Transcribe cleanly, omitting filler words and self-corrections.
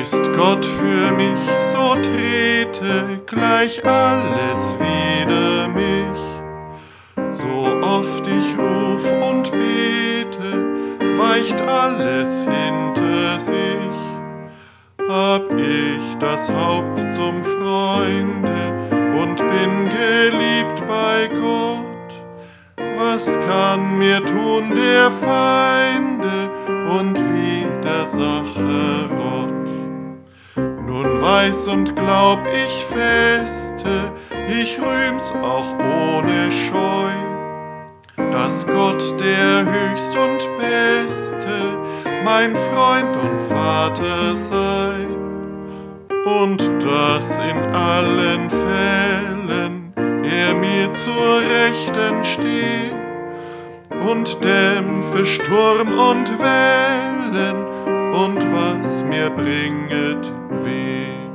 Ist Gott für mich, so trete gleich alles wider mich. So oft ich ruf und bete, weicht alles hinter sich. Hab ich das Haupt zum Freunde und bin geliebt bei Gott. Was kann mir tun der Feinde und Widersacherott? Nun weiß und glaub ich feste, ich rühm's auch ohne Scheu, dass Gott der Höchst und Beste mein Freund und Vater sei, und dass in allen Fällen er mir zur Rechten steht und dämpfe Sturm und Wellen und was mir bringet weh.